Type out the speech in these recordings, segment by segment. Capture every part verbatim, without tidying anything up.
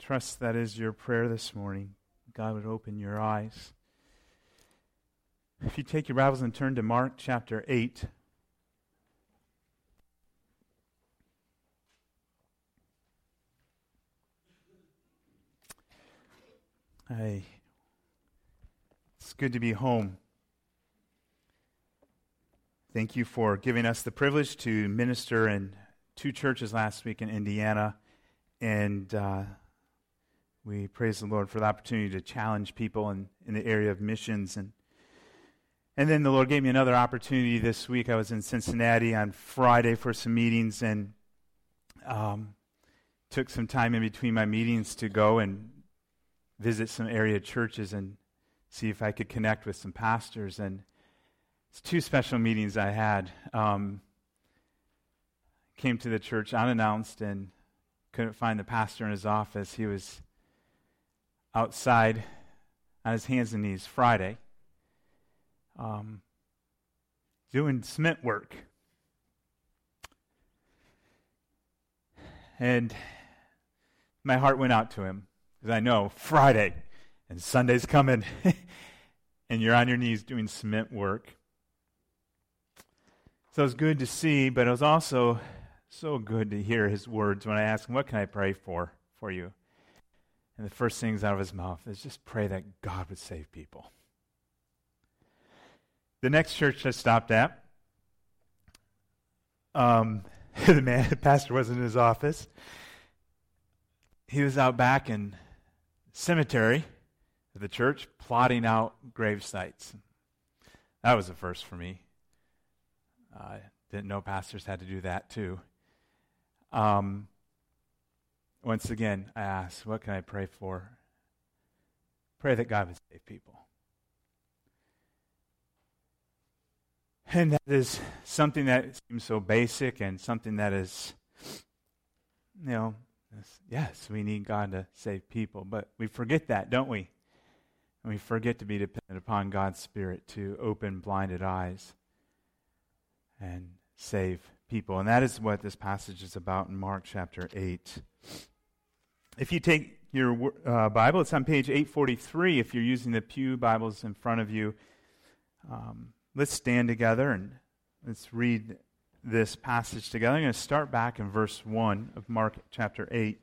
trust that is your prayer this morning. God would open your eyes. If you take your Bibles and turn to Mark chapter eight. Hey, it's good to be home. Thank you for giving us the privilege to minister in two churches last week in Indiana. And uh, we praise the Lord for the opportunity to challenge people in, in the area of missions. And and then the Lord gave me another opportunity this week. I was in Cincinnati on Friday for some meetings and um, took some time in between my meetings to go and visit some area churches and see if I could connect with some pastors. And it's two special meetings I had. Um, came to the church unannounced and couldn't find the pastor in his office. He was outside on his hands and knees Friday um, doing cement work. And my heart went out to him because I know Friday and Sunday's coming and you're on your knees doing cement work. So it was good to see, but it was also so good to hear his words when I asked him, what can I pray for, for you? And the first things out of his mouth is just pray that God would save people. The next church I stopped at, um, the man, the pastor wasn't in his office. He was out back in the cemetery of the church plotting out grave sites. That was a first for me. I uh, didn't know pastors had to do that too. Um, once again, I asked, what can I pray for? Pray that God would save people. And that is something that seems so basic and something that is, you know, yes, we need God to save people, but we forget that, don't we? And we forget to be dependent upon God's Spirit to open blinded eyes and save people. And that is what this passage is about in Mark chapter eight. If you take your uh, Bible, it's on page eight forty-three if you're using the Pew Bibles in front of you. Um, let's stand together and let's read this passage together. I'm going to start back in verse one of Mark chapter eight.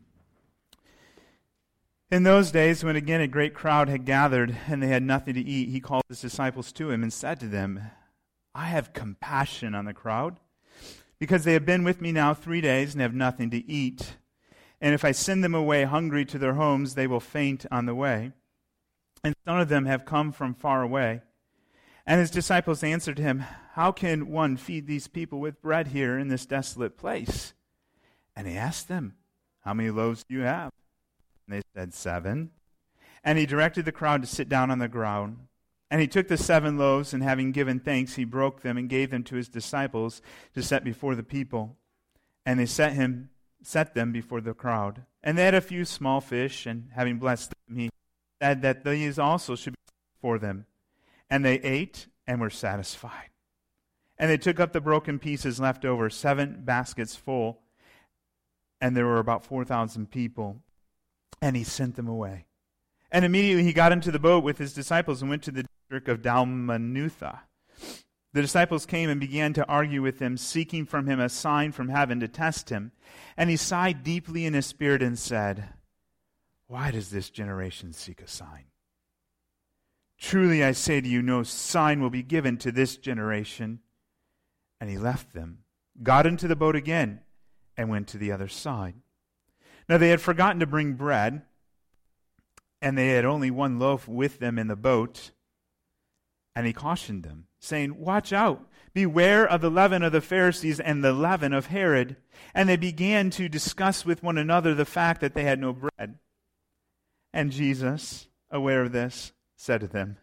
In those days, when again a great crowd had gathered and they had nothing to eat, he called his disciples to him and said to them, I have compassion on the crowd, because they have been with me now three days and have nothing to eat. And if I send them away hungry to their homes, they will faint on the way. And some of them have come from far away. And his disciples answered him, how can one feed these people with bread here in this desolate place? And he asked them, how many loaves do you have? And they said, seven. And he directed the crowd to sit down on the ground. And he took the seven loaves, and having given thanks, he broke them and gave them to his disciples to set before the people. And they set him, set them before the crowd. And they had a few small fish, and having blessed them, he said that these also should be for them. And they ate and were satisfied. And they took up the broken pieces left over, seven baskets full, and there were about four thousand people. And he sent them away. And immediately he got into the boat with his disciples and went to the district of Dalmanutha. The disciples came and began to argue with him, seeking from him a sign from heaven to test him. And he sighed deeply in his spirit and said, why does this generation seek a sign? Truly I say to you, no sign will be given to this generation. And he left them, got into the boat again, and went to the other side. Now they had forgotten to bring bread, and they had only one loaf with them in the boat. And he cautioned them, saying, watch out, beware of the leaven of the Pharisees and the leaven of Herod. And they began to discuss with one another the fact that they had no bread. And Jesus, aware of this, said to them,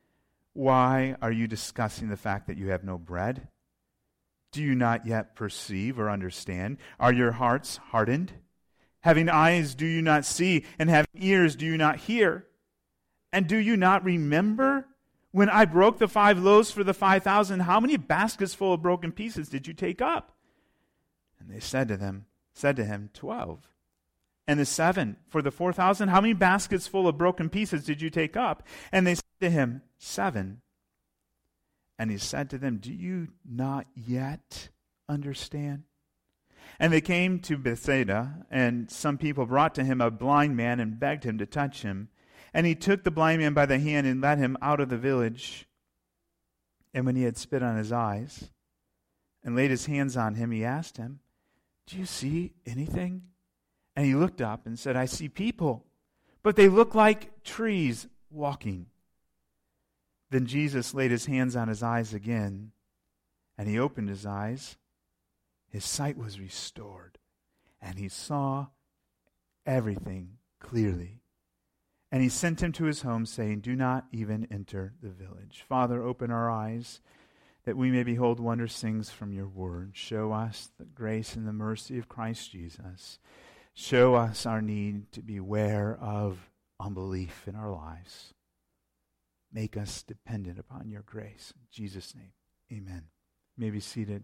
why are you discussing the fact that you have no bread? Do you not yet perceive or understand? Are your hearts hardened? Having eyes, do you not see? And having ears, do you not hear? And do you not remember when I broke the five loaves for the five thousand? How many baskets full of broken pieces did you take up? And they said to them, said to him, twelve. And the seven for the four thousand? How many baskets full of broken pieces did you take up? And they said to him, seven. And he said to them, do you not yet understand? And they came to Bethsaida, and some people brought to him a blind man and begged him to touch him. And he took the blind man by the hand and led him out of the village. And when he had spit on his eyes and laid his hands on him, he asked him, do you see anything? And he looked up and said, I see people, but they look like trees walking. Then Jesus laid his hands on his eyes again, and he opened his eyes. His sight was restored, and he saw everything clearly. And he sent him to his home, saying, do not even enter the village. Father, open our eyes, that we may behold wondrous things from your word. Show us the grace and the mercy of Christ Jesus. Show us our need to beware of unbelief in our lives. Make us dependent upon your grace. In Jesus' name, amen. You may be seated.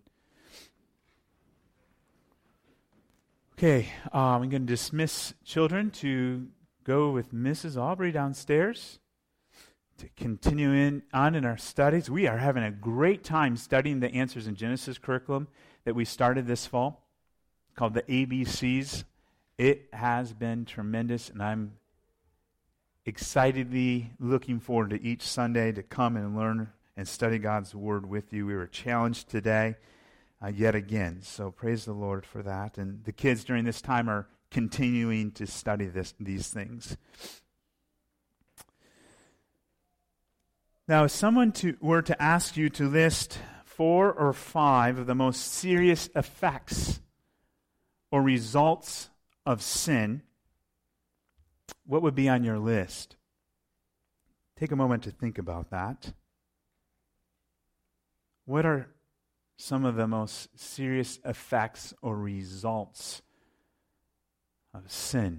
Okay, um, I'm going to dismiss children to go with Missus Aubrey downstairs to continue in, on in our studies. We are having a great time studying the Answers in Genesis curriculum that we started this fall, called the A B Cs. It has been tremendous, and I'm excitedly looking forward to each Sunday to come and learn and study God's Word with you. We were challenged today uh, yet again, so praise the Lord for that. And the kids during this time are continuing to study this, these things. Now, if someone to, were to ask you to list four or five of the most serious effects or results of sin, what would be on your list? Take a moment to think about that. What are some of the most serious effects or results of sin?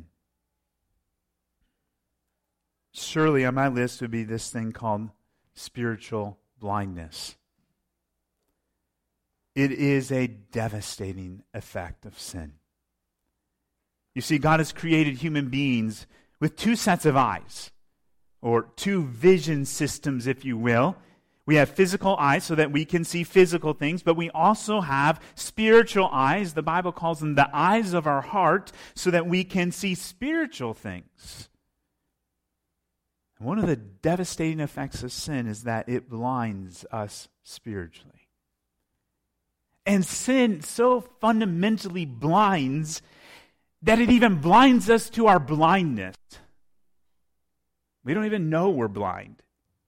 Surely on my list would be this thing called spiritual blindness. It is a devastating effect of sin. You see, God has created human beings with two sets of eyes, or two vision systems, if you will. We have physical eyes so that we can see physical things, but we also have spiritual eyes. The Bible calls them the eyes of our heart, so that we can see spiritual things. And one of the devastating effects of sin is that it blinds us spiritually. And sin so fundamentally blinds that it even blinds us to our blindness. We don't even know we're blind.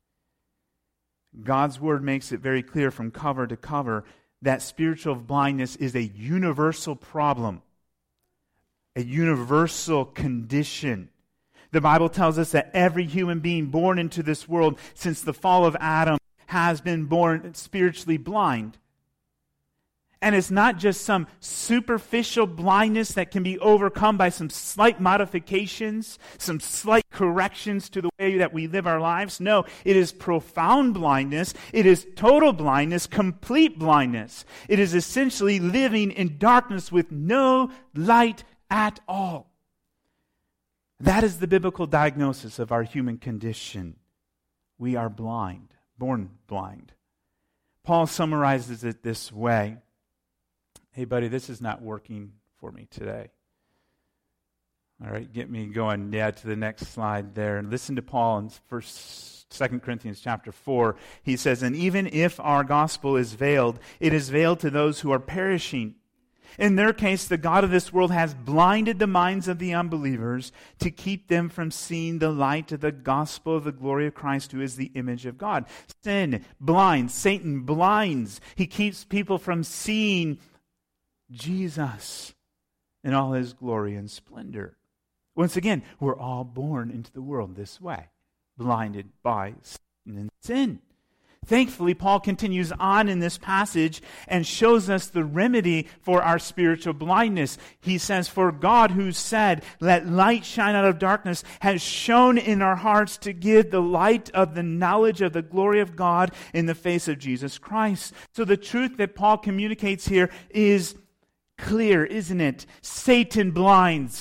God's Word makes it very clear from cover to cover that spiritual blindness is a universal problem, a universal condition. The Bible tells us that every human being born into this world since the fall of Adam has been born spiritually blind. And it's not just some superficial blindness that can be overcome by some slight modifications, some slight corrections to the way that we live our lives. No, it is profound blindness. It is total blindness, complete blindness. It is essentially living in darkness with no light at all. That is the biblical diagnosis of our human condition. We are blind, born blind. Paul summarizes it this way. Hey, buddy, this is not working for me today. All right, get me going. Yeah, to the next slide there. And listen to Paul in First, Second Corinthians chapter four. He says, and even if our gospel is veiled, it is veiled to those who are perishing. In their case, the God of this world has blinded the minds of the unbelievers to keep them from seeing the light of the gospel of the glory of Christ, who is the image of God. Sin blinds. Satan blinds. He keeps people from seeing Jesus in all his glory and splendor. Once again, we're all born into the world this way, blinded by Satan and sin. Thankfully, Paul continues on in this passage and shows us the remedy for our spiritual blindness. He says, for God, who said, let light shine out of darkness, has shone in our hearts to give the light of the knowledge of the glory of God in the face of Jesus Christ. So the truth that Paul communicates here is clear, isn't it? Satan blinds,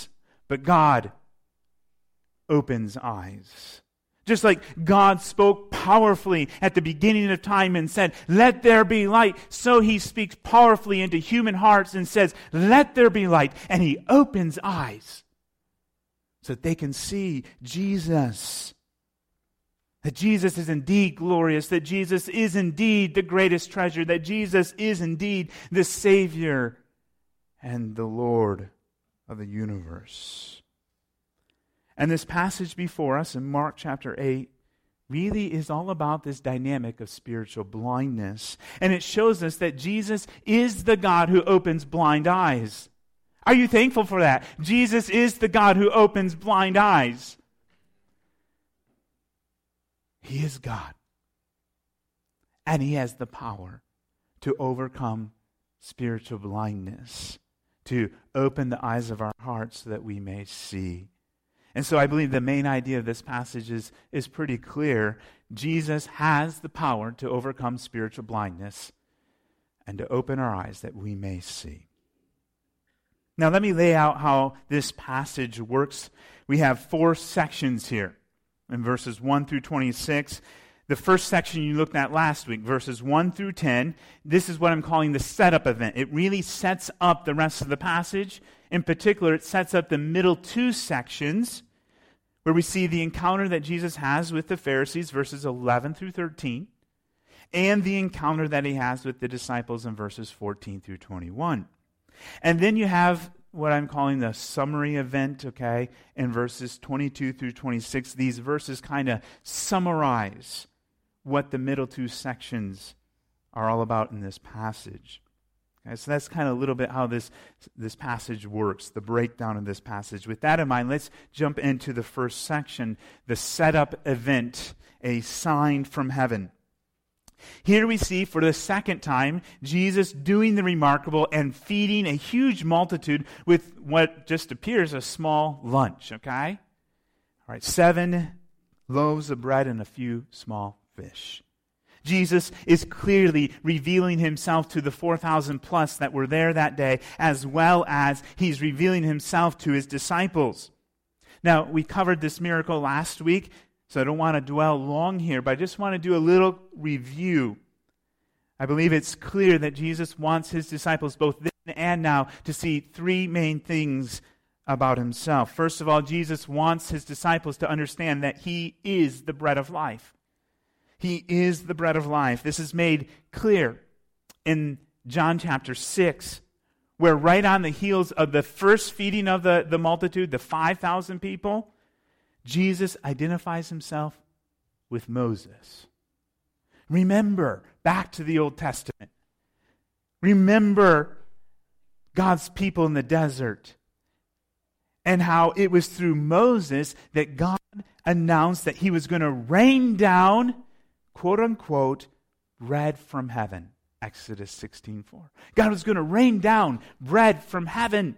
but God opens eyes. Just like God spoke powerfully at the beginning of time and said, "Let there be light," so he speaks powerfully into human hearts and says, "Let there be light." And he opens eyes so that they can see Jesus. That Jesus is indeed glorious, that Jesus is indeed the greatest treasure, that Jesus is indeed the Savior and the Lord of the universe. And this passage before us in Mark chapter eight really is all about this dynamic of spiritual blindness. And it shows us that Jesus is the God who opens blind eyes. Are you thankful for that? Jesus is the God who opens blind eyes. He is God. And He has the power to overcome spiritual blindness, to open the eyes of our hearts so that we may see. And so I believe the main idea of this passage is, is pretty clear. Jesus has the power to overcome spiritual blindness and to open our eyes that we may see. Now let me lay out how this passage works. We have four sections here in verses one through twenty-six. The first section you looked at last week, verses one through ten, this is what I'm calling the setup event. It really sets up the rest of the passage. In particular, it sets up the middle two sections where we see the encounter that Jesus has with the Pharisees, verses eleven through thirteen, and the encounter that He has with the disciples in verses fourteen through twenty-one. And then you have what I'm calling the summary event, okay, in verses twenty-two through twenty-six. These verses kind of summarize what the middle two sections are all about in this passage. Okay, so that's kind of a little bit how this, this passage works, the breakdown of this passage. With that in mind, let's jump into the first section, the setup event, a sign from heaven. Here we see for the second time Jesus doing the remarkable and feeding a huge multitude with what just appears a small lunch, okay? All right, seven loaves of bread and a few small fish. Jesus is clearly revealing Himself to the four thousand plus that were there that day, as well as He's revealing Himself to His disciples. Now, we covered this miracle last week, so I don't want to dwell long here, but I just want to do a little review. I believe it's clear that Jesus wants His disciples, both then and now, to see three main things about Himself. First of all, Jesus wants His disciples to understand that He is the bread of life. He is the bread of life. This is made clear in John chapter six, where right on the heels of the first feeding of the, the multitude, the five thousand people, Jesus identifies Himself with Moses. Remember, back to the Old Testament. Remember God's people in the desert and how it was through Moses that God announced that He was going to rain down, quote unquote, bread from heaven. Exodus sixteen four. God was going to rain down bread from heaven.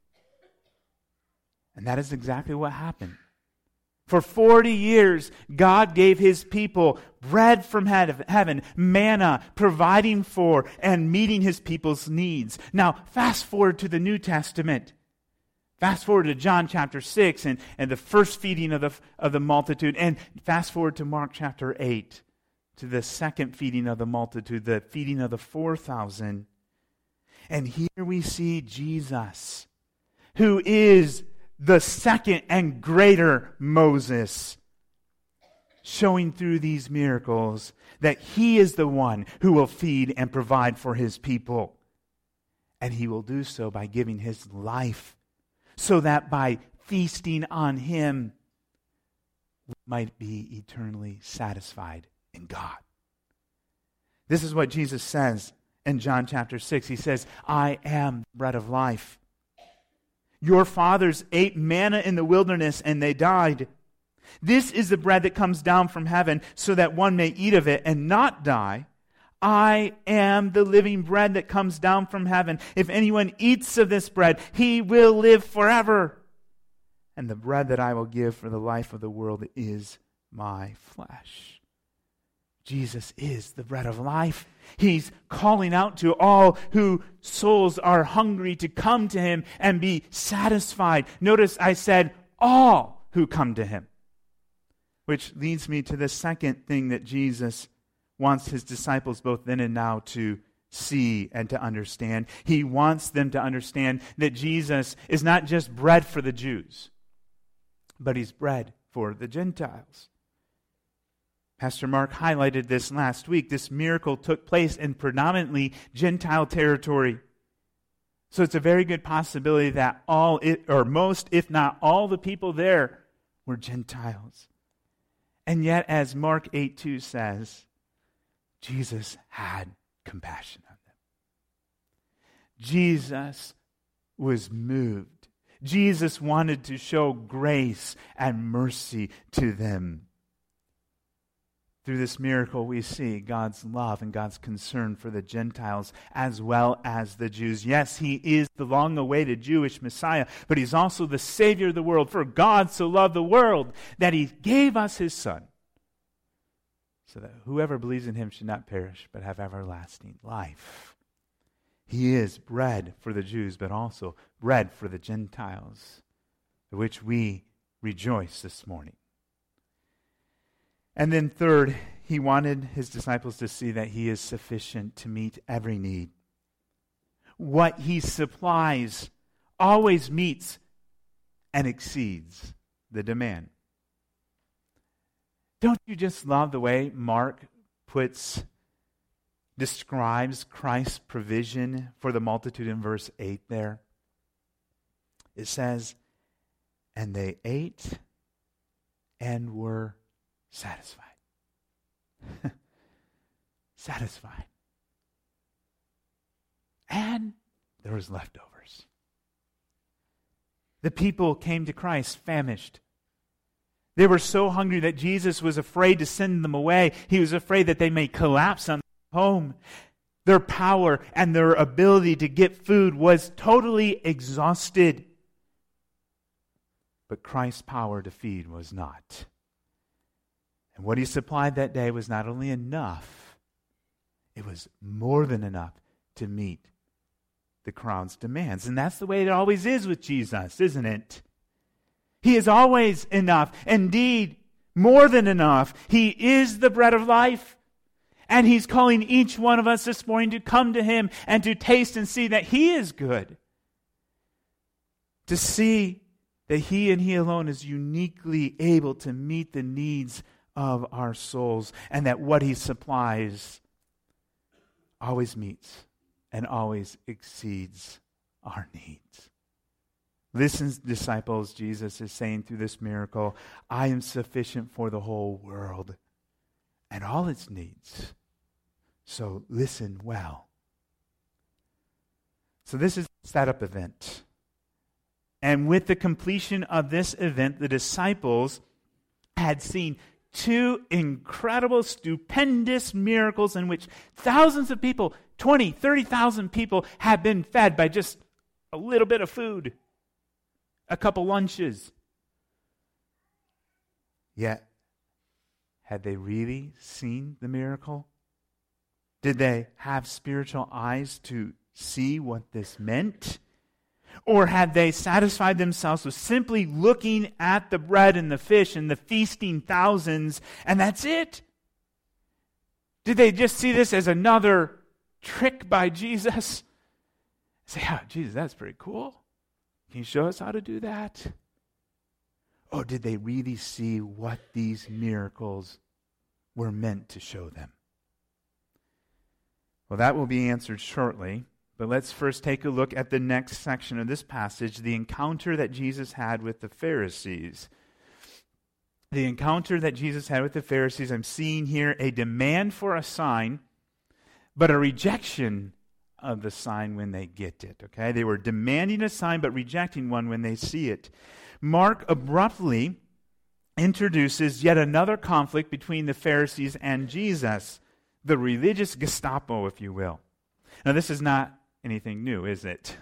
And that is exactly what happened. For forty years, God gave His people bread from heaven, manna, providing for and meeting His people's needs. Now, fast forward to the New Testament. Fast forward to John chapter six and, and the first feeding of the, of the multitude. And fast forward to Mark chapter eight, to the second feeding of the multitude, the feeding of the four thousand. And here we see Jesus, who is the second and greater Moses, showing through these miracles that He is the one who will feed and provide for His people. And He will do so by giving His life, so that by feasting on Him, we might be eternally satisfied in God. This is what Jesus says in John chapter six. He says, "I am the bread of life. Your fathers ate manna in the wilderness and they died. This is the bread that comes down from heaven so that one may eat of it and not die. I am the living bread that comes down from heaven. If anyone eats of this bread, he will live forever. And the bread that I will give for the life of the world is my flesh." Jesus is the bread of life. He's calling out to all whose souls are hungry to come to him and be satisfied. Notice I said all who come to him. Which leads me to the second thing that Jesus wants his disciples both then and now to see and to understand. He wants them to understand that Jesus is not just bread for the Jews, but he's bread for the Gentiles. Pastor Mark highlighted this last week. This miracle took place in predominantly Gentile territory. So it's a very good possibility that all, or most, if not all the people there were Gentiles. And yet, as Mark eight two says, Jesus had compassion on them. Jesus was moved. Jesus wanted to show grace and mercy to them. Through this miracle, we see God's love and God's concern for the Gentiles as well as the Jews. Yes, he is the long-awaited Jewish Messiah, but he's also the Savior of the world. For God so loved the world that he gave us his Son, so that whoever believes in him should not perish, but have everlasting life. He is bread for the Jews, but also bread for the Gentiles, of which we rejoice this morning. And then third, he wanted his disciples to see that he is sufficient to meet every need. What he supplies always meets and exceeds the demand. Don't you just love the way Mark puts, describes Christ's provision for the multitude in verse eight there? It says, and they ate and were satisfied. Satisfied. And there was leftovers. The people came to Christ famished. They were so hungry that Jesus was afraid to send them away. He was afraid that they may collapse on their home. Their power and their ability to get food was totally exhausted. But Christ's power to feed was not. And what he supplied that day was not only enough, it was more than enough to meet the crowd's demands. And that's the way it always is with Jesus, isn't it? He is always enough. Indeed, more than enough. He is the bread of life. And he's calling each one of us this morning to come to him and to taste and see that he is good. To see that he and he alone is uniquely able to meet the needs of our souls, and that what he supplies always meets and always exceeds our needs. Listen, disciples, Jesus is saying through this miracle, I am sufficient for the whole world and all its needs. So listen well. So this is a setup event. And with the completion of this event, the disciples had seen two incredible, stupendous miracles in which thousands of people, twenty, thirty thousand people, have been fed by just a little bit of food, a couple lunches. Yet, had they really seen the miracle? Did they have spiritual eyes to see what this meant? Or had they satisfied themselves with simply looking at the bread and the fish and the feasting thousands, and that's it? Did they just see this as another trick by Jesus? Say, oh, Jesus, that's pretty cool. Can you show us how to do that? Or did they really see what these miracles were meant to show them? Well, that will be answered shortly. But let's first take a look at the next section of this passage, the encounter that Jesus had with the Pharisees. The encounter that Jesus had with the Pharisees, I'm seeing here a demand for a sign, but a rejection of the sign when they get it. Okay, they were demanding a sign, but rejecting one when they see it. Mark abruptly introduces yet another conflict between the Pharisees and Jesus, the religious Gestapo, if you will. Now, this is not anything new, is it?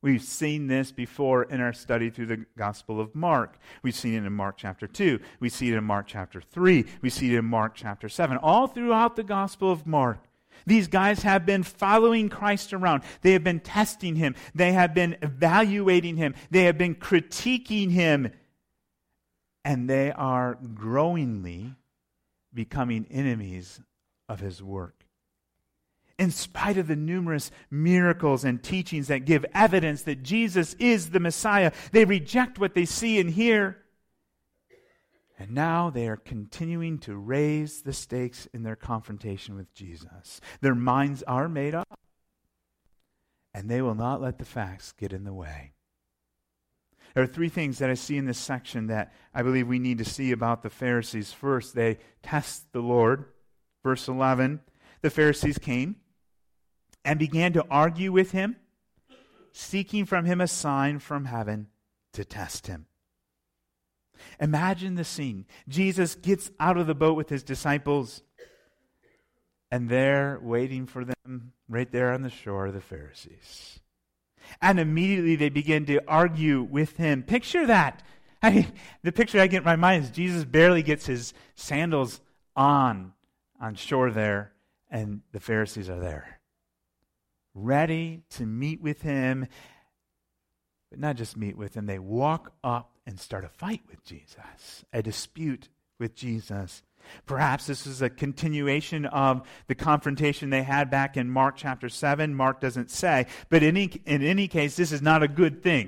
We've seen this before in our study through the Gospel of Mark. We've seen it in Mark chapter two. We see it in Mark chapter three. We see it in Mark chapter seven. All throughout the Gospel of Mark, these guys have been following Christ around. They have been testing him. They have been evaluating him. They have been critiquing him. And they are growingly becoming enemies of his work. In spite of the numerous miracles and teachings that give evidence that Jesus is the Messiah, they reject what they see and hear. And now they are continuing to raise the stakes in their confrontation with Jesus. Their minds are made up, and they will not let the facts get in the way. There are three things that I see in this section that I believe we need to see about the Pharisees. First, they test the Lord. Verse eleven, the Pharisees came and began to argue with him, seeking from him a sign from heaven to test him. Imagine the scene. Jesus gets out of the boat with his disciples, and they're waiting for them right there on the shore, the Pharisees. And immediately they begin to argue with him. Picture that. I mean, the picture I get in my mind is Jesus barely gets his sandals on, on shore there, and the Pharisees are there, ready to meet with him. But not just meet with him, they walk up and start a fight with Jesus, a dispute with Jesus. Perhaps this is a continuation of the confrontation they had back in Mark chapter seven. Mark doesn't say, but in any, in any case, this is not a good thing.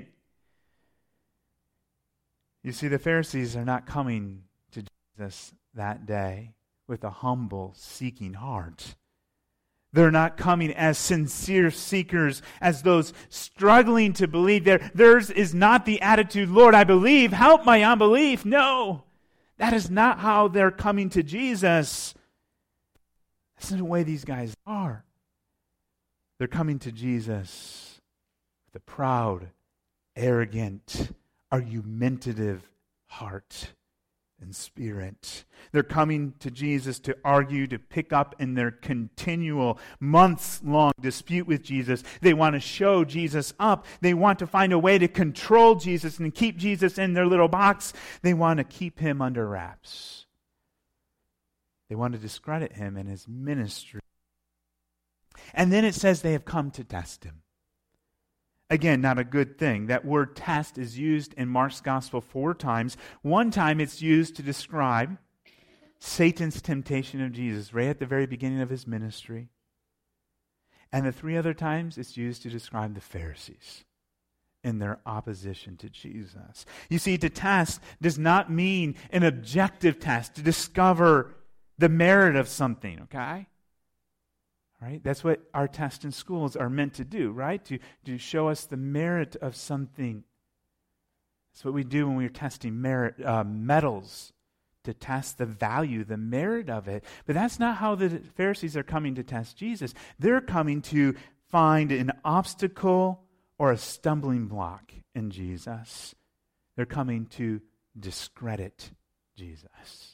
You see, the Pharisees are not coming to Jesus that day with a humble, seeking heart. They're not coming as sincere seekers, as those struggling to believe. Their, theirs is not the attitude, Lord, I believe, help my unbelief. No, that is not how they're coming to Jesus. That's not the way these guys are. They're coming to Jesus with a proud, arrogant, argumentative heart and spirit. They're coming to Jesus to argue, to pick up in their continual, months-long dispute with Jesus. They want to show Jesus up. They want to find a way to control Jesus and keep Jesus in their little box. They want to keep him under wraps. They want to discredit him and his ministry. And then it says they have come to test him. Again, not a good thing. That word test is used in Mark's gospel four times. One time it's used to describe Satan's temptation of Jesus, right at the very beginning of his ministry. And the three other times it's used to describe the Pharisees in their opposition to Jesus. You see, to test does not mean an objective test to discover the merit of something, okay? Right? That's what our tests in schools are meant to do, right? To, to show us the merit of something. That's what we do when we're testing merit, uh, metals, to test the value, the merit of it. But that's not how the Pharisees are coming to test Jesus. They're coming to find an obstacle or a stumbling block in Jesus. They're coming to discredit Jesus.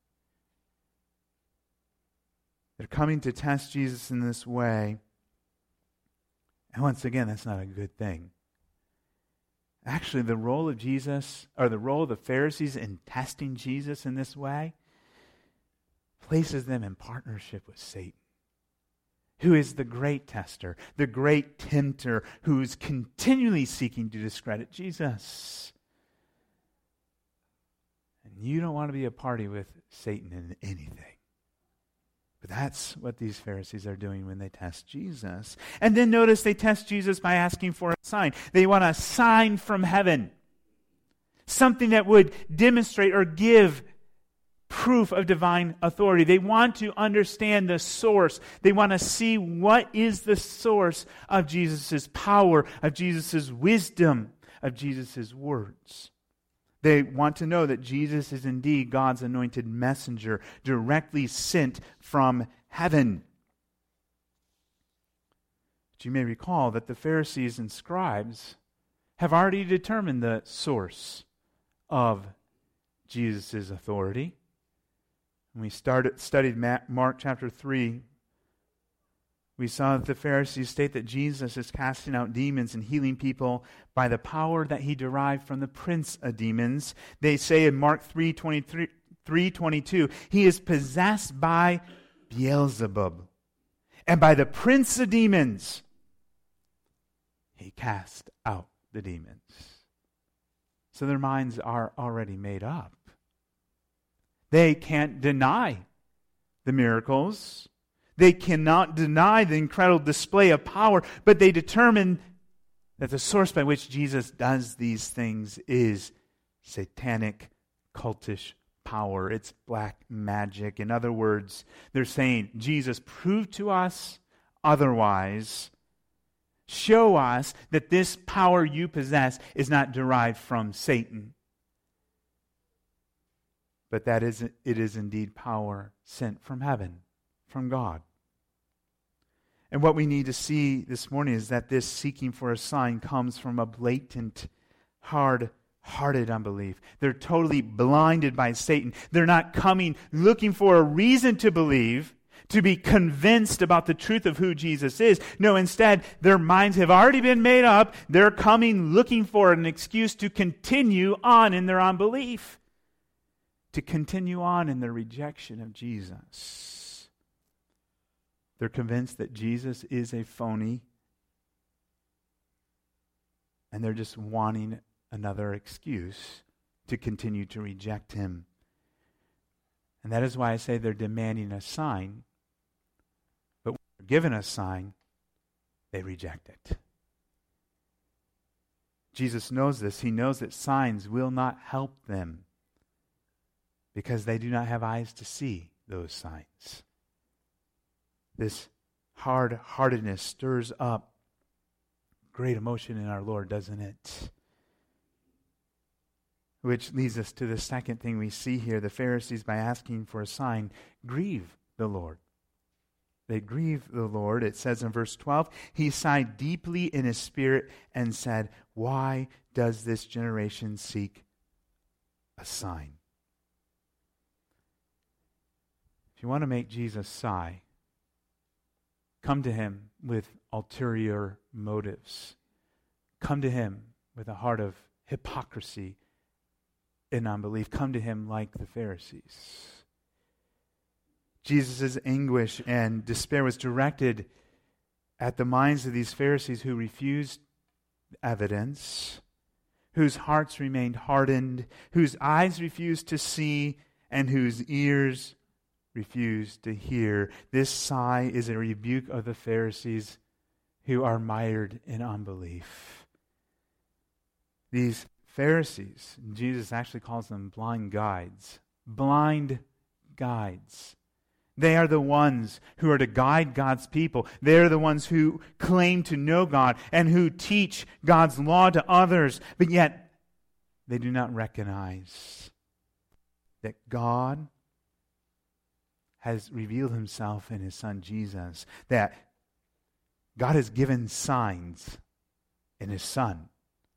They're coming to test Jesus in this way. And once again, that's not a good thing. Actually, the role of Jesus, or the role of the Pharisees in testing Jesus in this way, places them in partnership with Satan, who is the great tester, the great tempter, who is continually seeking to discredit Jesus. And you don't want to be a party with Satan in anything. But that's what these Pharisees are doing when they test Jesus. And then notice they test Jesus by asking for a sign. They want a sign from heaven. Something that would demonstrate or give proof of divine authority. They want to understand the source. They want to see what is the source of Jesus' power, of Jesus' wisdom, of Jesus' words. They want to know that Jesus is indeed God's anointed messenger, directly sent from heaven. But you may recall that the Pharisees and scribes have already determined the source of Jesus' authority. When we started studied Mark chapter three, We saw that the Pharisees state that Jesus is casting out demons and healing people by the power that he derived from the prince of demons. They say in Mark three twenty-two, he is possessed by Beelzebub. And by the prince of demons, he cast out the demons. So their minds are already made up. They can't deny the miracles. They cannot deny the incredible display of power, but they determine that the source by which Jesus does these things is satanic, cultish power. It's black magic. In other words, they're saying, Jesus, prove to us otherwise. Show us that this power you possess is not derived from Satan, but that is, it is indeed power sent from heaven, from God. And what we need to see this morning is that this seeking for a sign comes from a blatant, hard-hearted unbelief. They're totally blinded by Satan. They're not coming looking for a reason to believe, to be convinced about the truth of who Jesus is. No, instead, their minds have already been made up. They're coming looking for an excuse to continue on in their unbelief, to continue on in their rejection of Jesus. They're convinced that Jesus is a phony, and they're just wanting another excuse to continue to reject him. And that is why I say they're demanding a sign, but when they're given a sign, they reject it. Jesus knows this. He knows that signs will not help them because they do not have eyes to see those signs. This hard-heartedness stirs up great emotion in our Lord, doesn't it? Which leads us to the second thing we see here. The Pharisees, by asking for a sign, grieve the Lord. They grieve the Lord. It says in verse twelve, he sighed deeply in his spirit and said, why does this generation seek a sign? If you want to make Jesus sigh, come to him with ulterior motives. Come to him with a heart of hypocrisy and unbelief. Come to him like the Pharisees. Jesus' anguish and despair was directed at the minds of these Pharisees who refused evidence, whose hearts remained hardened, whose eyes refused to see, and whose ears refused to hear. This sigh is a rebuke of the Pharisees who are mired in unbelief. These Pharisees, Jesus actually calls them blind guides. Blind guides. They are the ones who are to guide God's people. They are the ones who claim to know God and who teach God's law to others, but yet they do not recognize that God has revealed himself in his Son Jesus, that God has given signs in his Son.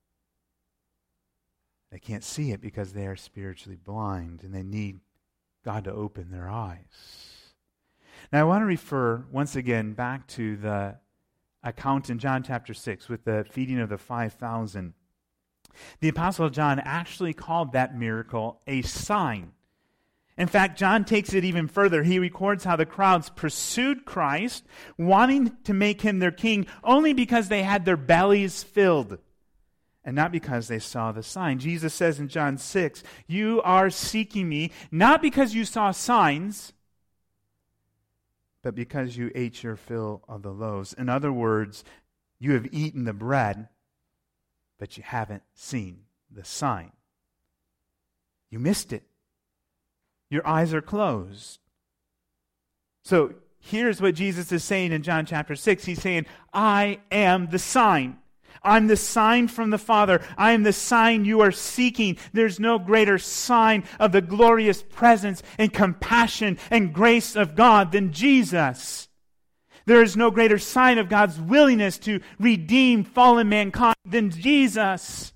They can't see it because they are spiritually blind and they need God to open their eyes. Now I want to refer once again back to the account in John chapter six with the feeding of the five thousand. The Apostle John actually called that miracle a sign. In fact, John takes it even further. He records how the crowds pursued Christ, wanting to make him their king, only because they had their bellies filled, and not because they saw the sign. Jesus says in John six, you are seeking me, not because you saw signs, but because you ate your fill of the loaves. In other words, you have eaten the bread, but you haven't seen the sign. You missed it. Your eyes are closed. So here's what Jesus is saying in John chapter six. He's saying, I am the sign. I'm the sign from the Father. I am the sign you are seeking. There's no greater sign of the glorious presence and compassion and grace of God than Jesus. There is no greater sign of God's willingness to redeem fallen mankind than Jesus.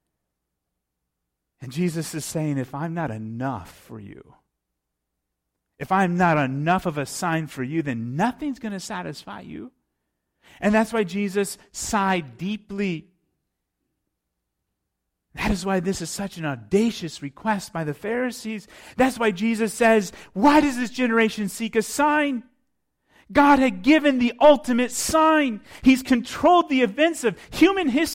And Jesus is saying, if I'm not enough for you, If I'm not enough of a sign for you, then nothing's going to satisfy you. And that's why Jesus sighed deeply. That is why this is such an audacious request by the Pharisees. That's why Jesus says, why does this generation seek a sign? God had given the ultimate sign. He's controlled the events of human history